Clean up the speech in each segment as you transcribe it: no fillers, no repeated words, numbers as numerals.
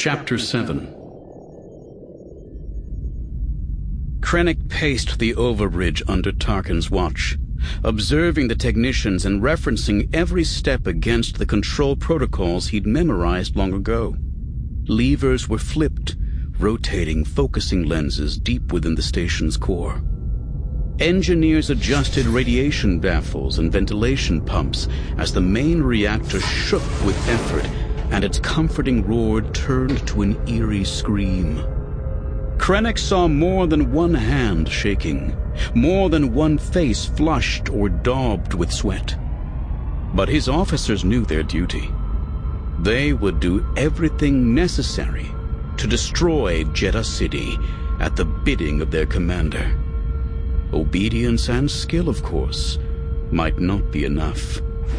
Chapter 7. Krennic paced the overbridge under Tarkin's watch, observing the technicians and referencing every step against the control protocols he'd memorized long ago. Levers were flipped, rotating focusing lenses deep within the station's core. Engineers adjusted radiation baffles and ventilation pumps as the main reactor shook with effort and its comforting roar turned to an eerie scream. Krennic saw more than one hand shaking, more than one face flushed or daubed with sweat. But his officers knew their duty. They would do everything necessary to destroy Jedha City at the bidding of their commander. Obedience and skill, of course, might not be enough.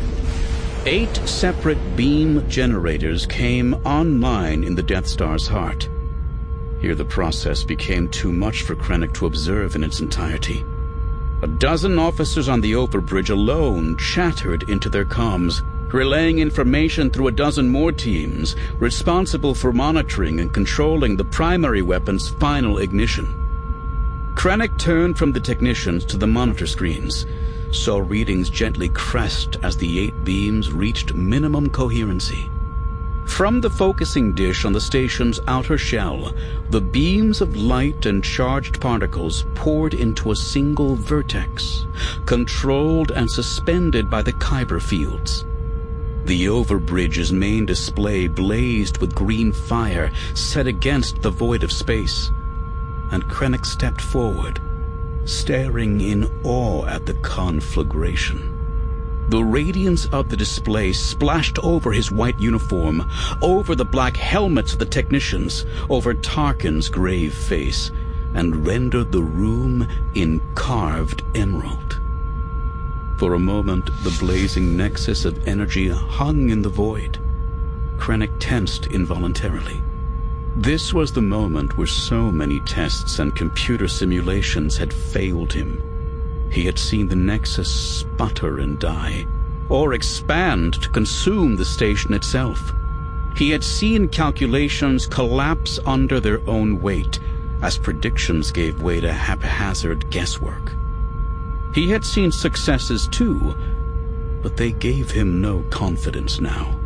8 separate beam generators came online in the Death Star's heart. Here the process became too much for Krennic to observe in its entirety. A dozen officers on the overbridge alone chattered into their comms, relaying information through a dozen more teams responsible for monitoring and controlling the primary weapon's final ignition. Krennic turned from the technicians to the monitor screens, saw readings gently crest as the 8 beams reached minimum coherency. From the focusing dish on the station's outer shell, the beams of light and charged particles poured into a single vertex, controlled and suspended by the Kyber fields. The overbridge's main display blazed with green fire set against the void of space, and Krennic stepped forward, staring in awe at the conflagration. The radiance of the display splashed over his white uniform, over the black helmets of the technicians, over Tarkin's grave face, and rendered the room in carved emerald. For a moment, the blazing nexus of energy hung in the void. Krennic tensed involuntarily. This was the moment where so many tests and computer simulations had failed him. He had seen the Nexus sputter and die, or expand to consume the station itself. He had seen calculations collapse under their own weight as predictions gave way to haphazard guesswork. He had seen successes too, but they gave him no confidence now.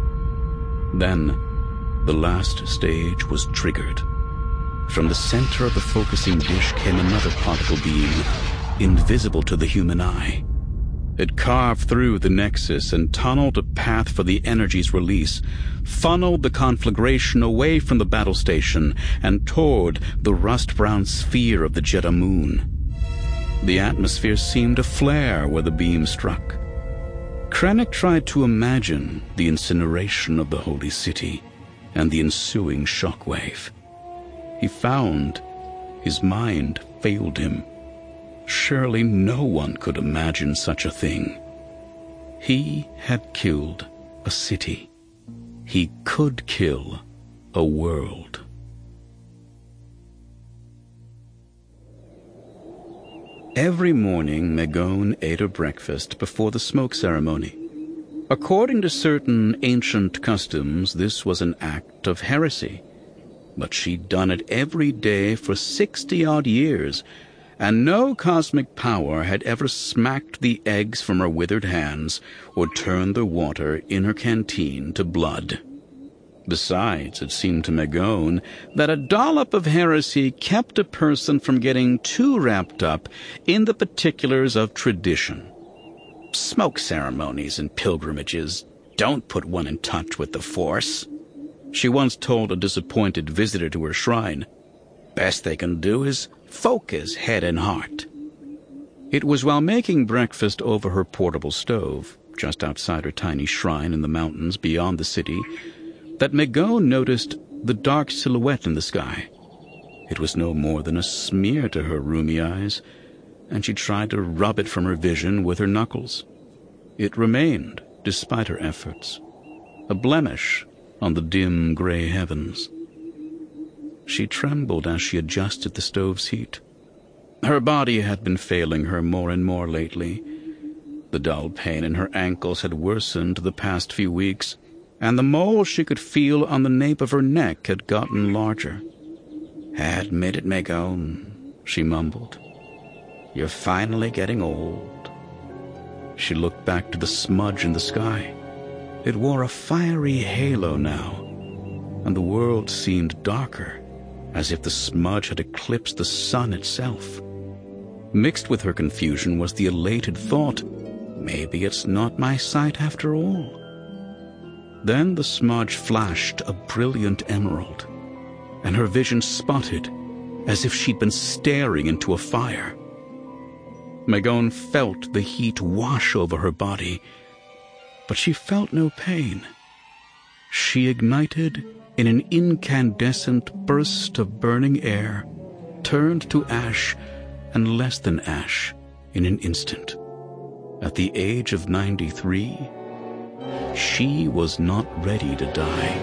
Then, the last stage was triggered. From the center of the focusing dish came another particle beam, invisible to the human eye. It carved through the nexus and tunneled a path for the energy's release, funneled the conflagration away from the battle station and toward the rust-brown sphere of the Jedha moon. The atmosphere seemed to flare where the beam struck. Krennic tried to imagine the incineration of the holy city and the ensuing shockwave. He found his mind failed him. Surely no one could imagine such a thing. He had killed a city. He could kill a world. Every morning, Megone ate her breakfast before the smoke ceremony. According to certain ancient customs, this was an act of heresy. But she'd done it every day for 60-odd years, and no cosmic power had ever smacked the eggs from her withered hands or turned the water in her canteen to blood. Besides, it seemed to Megone that a dollop of heresy kept a person from getting too wrapped up in the particulars of tradition. Smoke ceremonies and pilgrimages don't put one in touch with the Force, she once told a disappointed visitor to her shrine. Best they can do is focus head and heart. It was while making breakfast over her portable stove, just outside her tiny shrine in the mountains beyond the city, that Megone noticed the dark silhouette in the sky. It was no more than a smear to her rheumy eyes, and she tried to rub it from her vision with her knuckles. It remained, despite her efforts, a blemish on the dim gray heavens. She trembled as she adjusted the stove's heat. Her body had been failing her more and more lately. The dull pain in her ankles had worsened the past few weeks, and the mole she could feel on the nape of her neck had gotten larger. "Admit it, Megon," she mumbled. "You're finally getting old." She looked back to the smudge in the sky. It wore a fiery halo now, and the world seemed darker, as if the smudge had eclipsed the sun itself. Mixed with her confusion was the elated thought, maybe it's not my sight after all. Then the smudge flashed a brilliant emerald, and her vision sputtered as if she'd been staring into a fire. Megon felt the heat wash over her body, but she felt no pain. She ignited in an incandescent burst of burning air, turned to ash and less than ash in an instant. At the age of 93, she was not ready to die.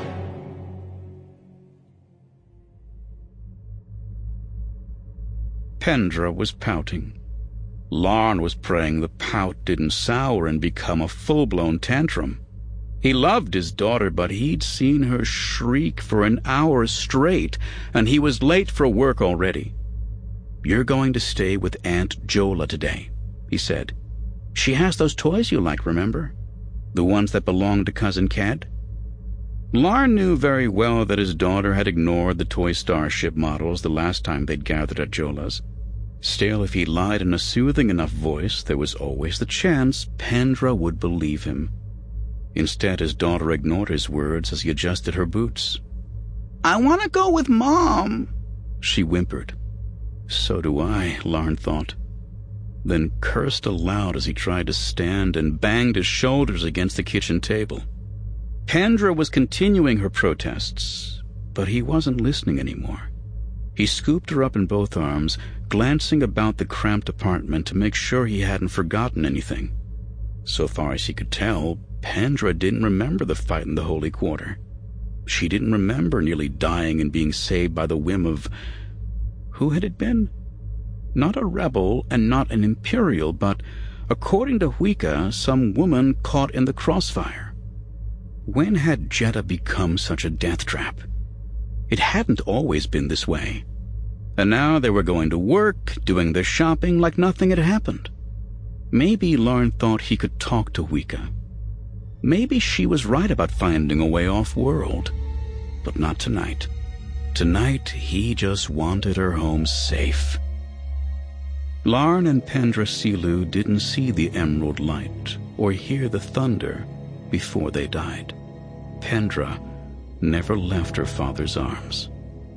Pendra was pouting. Larn was praying the pout didn't sour and become a full-blown tantrum. He loved his daughter, but he'd seen her shriek for an hour straight, and he was late for work already. "You're going to stay with Aunt Jola today," he said. "She has those toys you like, remember? The ones that belonged to Cousin Cad?" Larn knew very well that his daughter had ignored the toy starship models the last time they'd gathered at Jola's. Still, if he lied in a soothing enough voice, there was always the chance Pendra would believe him. Instead, his daughter ignored his words as he adjusted her boots. "I want to go with Mom," she whimpered. "So do I," Larn thought, then cursed aloud as he tried to stand and banged his shoulders against the kitchen table. Pendra was continuing her protests, but he wasn't listening anymore. He scooped her up in both arms, glancing about the cramped apartment to make sure he hadn't forgotten anything. So far as he could tell, Pendra didn't remember the fight in the Holy Quarter. She didn't remember nearly dying and being saved by the whim of... who had it been? Not a rebel and not an Imperial, but, according to Huika, some woman caught in the crossfire. When had Jedha become such a death trap? It hadn't always been this way. And now they were going to work, doing their shopping like nothing had happened. Maybe Larn thought he could talk to Huika. Maybe she was right about finding a way off-world. But not tonight. Tonight, he just wanted her home safe. Larn and Pendra Silu didn't see the emerald light or hear the thunder before they died. Pendra never left her father's arms.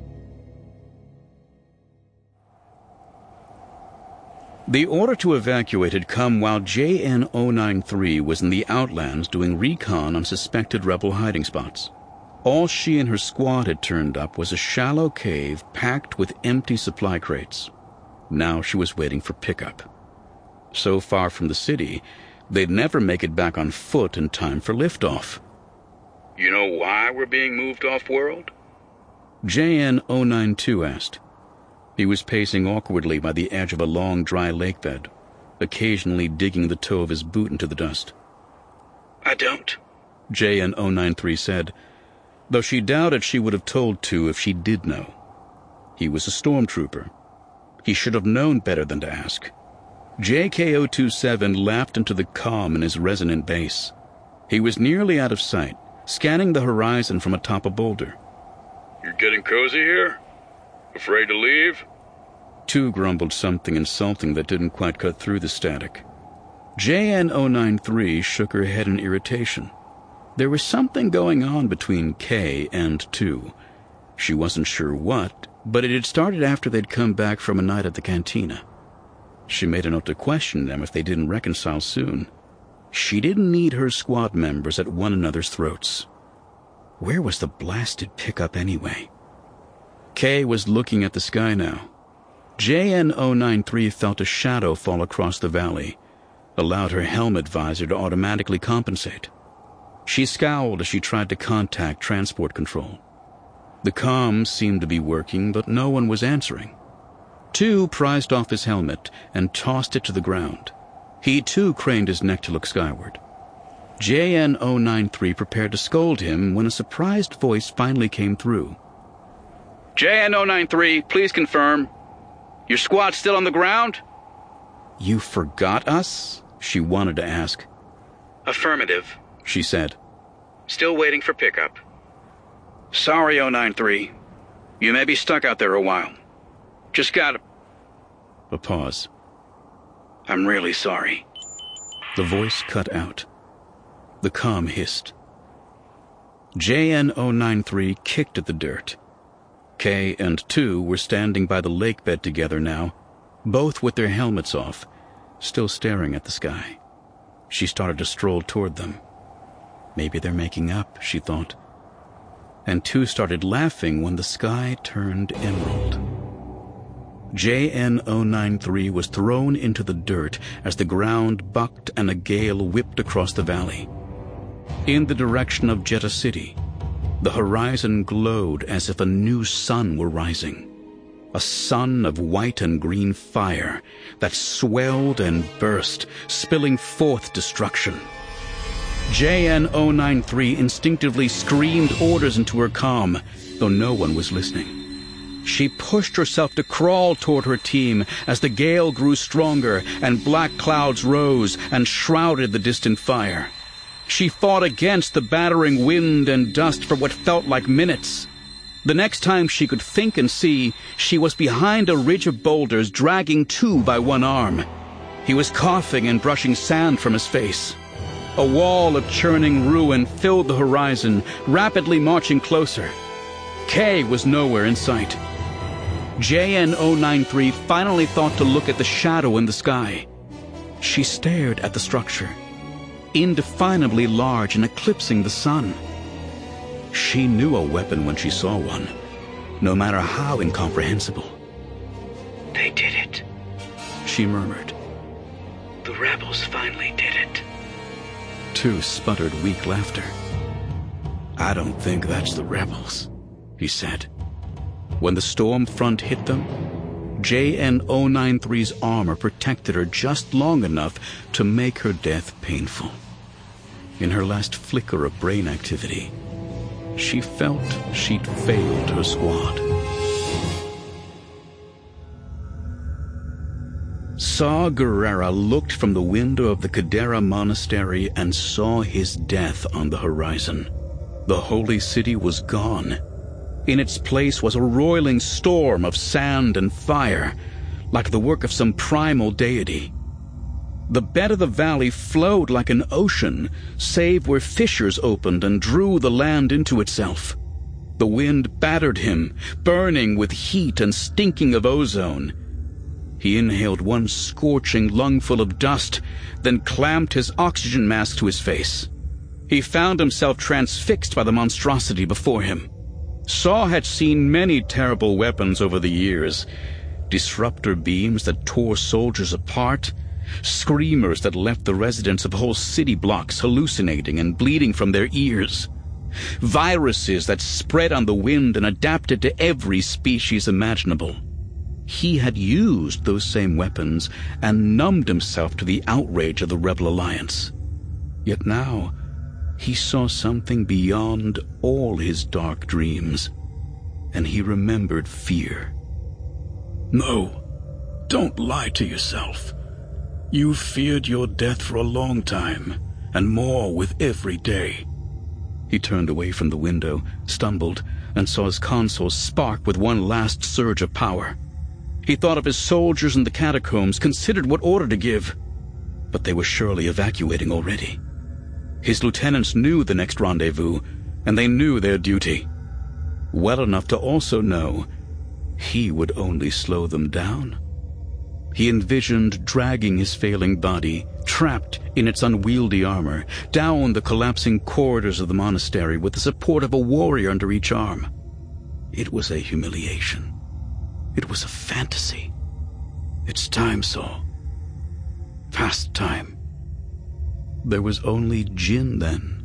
The order to evacuate had come while JN-093 was in the Outlands doing recon on suspected rebel hiding spots. All she and her squad had turned up was a shallow cave packed with empty supply crates. Now she was waiting for pickup. So far from the city, they'd never make it back on foot in time for liftoff. "You know why we're being moved off-world?" JN-092 asked. He was pacing awkwardly by the edge of a long, dry lake bed, occasionally digging the toe of his boot into the dust. "I don't," JN-093 said, though she doubted she would have told Tu if she did know. He was a stormtrooper. He should have known better than to ask. JK-027 laughed into the calm in his resonant bass. He was nearly out of sight, scanning the horizon from atop a boulder. "You're getting cozy here? Afraid to leave?" Tu grumbled something insulting that didn't quite cut through the static. JN-093 shook her head in irritation. There was something going on between K and Tu. She wasn't sure what, but it had started after they'd come back from a night at the cantina. She made a note to question them if they didn't reconcile soon. She didn't need her squad members at one another's throats. Where was the blasted pickup anyway? Kay was looking at the sky now. JN-093 felt a shadow fall across the valley, allowed her helmet visor to automatically compensate. She scowled as she tried to contact transport control. The comms seemed to be working, but no one was answering. Tu prized off his helmet and tossed it to the ground. He too craned his neck to look skyward. JN-093 prepared to scold him when a surprised voice finally came through. JN-093, please confirm. Your squad's still on the ground? You forgot us? She wanted to ask. Affirmative, she said. Still waiting for pickup. Sorry, 093. You may be stuck out there a while. Just got a pause. I'm really sorry. The voice cut out. The comm hissed. JN-093 kicked at the dirt. K and 2 were standing by the lake bed together now, both with their helmets off, still staring at the sky. She started to stroll toward them. Maybe they're making up, she thought. And 2 started laughing when the sky turned emerald. JN-093 was thrown into the dirt as the ground bucked and a gale whipped across the valley. In the direction of Jeddah City, the horizon glowed as if a new sun were rising. A sun of white and green fire that swelled and burst, spilling forth destruction. JN-093 instinctively screamed orders into her comm, though no one was listening. She pushed herself to crawl toward her team as the gale grew stronger and black clouds rose and shrouded the distant fire. She fought against the battering wind and dust for what felt like minutes. The next time she could think and see, she was behind a ridge of boulders, dragging 2 by one arm. He was coughing and brushing sand from his face. A wall of churning ruin filled the horizon, rapidly marching closer. K was nowhere in sight. JN-093 finally thought to look at the shadow in the sky. She stared at the structure, indefinably large and eclipsing the sun. She knew a weapon when she saw one, no matter how incomprehensible. They did it, she murmured. The rebels finally did it. 2 sputtered weak laughter. I don't think that's the rebels, he said. When the storm front hit them, JN-093's armor protected her just long enough to make her death painful. In her last flicker of brain activity, she felt she'd failed her squad. Saw Gerrera looked from the window of the Qadera monastery and saw his death on the horizon. The holy city was gone. In its place was a roiling storm of sand and fire, like the work of some primal deity. The bed of the valley flowed like an ocean, save where fissures opened and drew the land into itself. The wind battered him, burning with heat and stinking of ozone. He inhaled one scorching lungful of dust, then clamped his oxygen mask to his face. He found himself transfixed by the monstrosity before him. Saw had seen many terrible weapons over the years. Disruptor beams that tore soldiers apart, screamers that left the residents of whole city blocks hallucinating and bleeding from their ears, viruses that spread on the wind and adapted to every species imaginable. He had used those same weapons and numbed himself to the outrage of the Rebel Alliance. Yet now, he saw something beyond all his dark dreams, and he remembered fear. No, don't lie to yourself. You've feared your death for a long time, and more with every day. He turned away from the window, stumbled, and saw his console spark with one last surge of power. He thought of his soldiers in the catacombs, considered what order to give, but they were surely evacuating already. His lieutenants knew the next rendezvous, and they knew their duty. Well enough to also know he would only slow them down. He envisioned dragging his failing body, trapped in its unwieldy armor, down the collapsing corridors of the monastery with the support of a warrior under each arm. It was a humiliation. It was a fantasy. It's time, Saul. Past time. There was only Jinn then.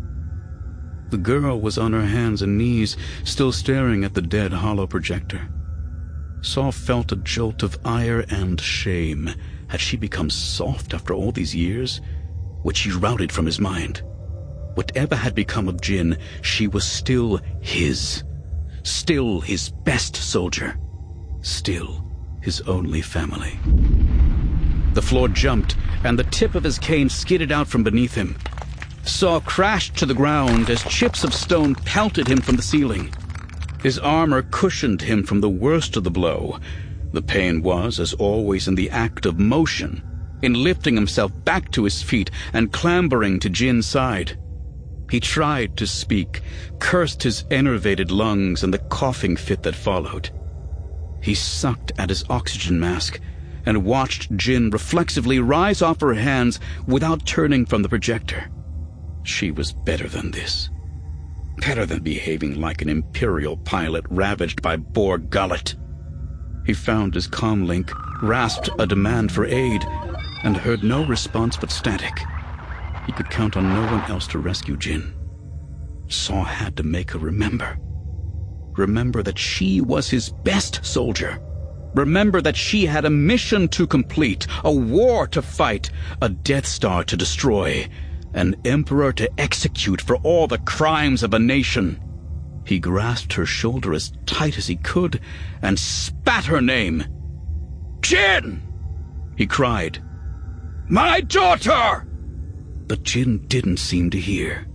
The girl was on her hands and knees, still staring at the dead hollow projector. Saul felt a jolt of ire and shame. Had she become soft after all these years? which he routed from his mind. Whatever had become of Jin, she was still his. Still his best soldier. Still his only family. The floor jumped, and the tip of his cane skidded out from beneath him. Saw crashed to the ground as chips of stone pelted him from the ceiling. His armor cushioned him from the worst of the blow. The pain was, as always, in the act of motion, in lifting himself back to his feet and clambering to Jin's side. He tried to speak, cursed his enervated lungs and the coughing fit that followed. He sucked at his oxygen mask and watched Jin reflexively rise off her hands without turning from the projector. She was better than this. Better than behaving like an Imperial pilot ravaged by Borg gullet. He found his comlink, rasped a demand for aid, and heard no response but static. He could count on no one else to rescue Jin. Saw had to make her remember. Remember that she was his best soldier. Remember that she had a mission to complete, a war to fight, a Death Star to destroy, an Emperor to execute for all the crimes of a nation. He grasped her shoulder as tight as he could and spat her name. "Jin!" he cried. "My daughter!" But Jin didn't seem to hear.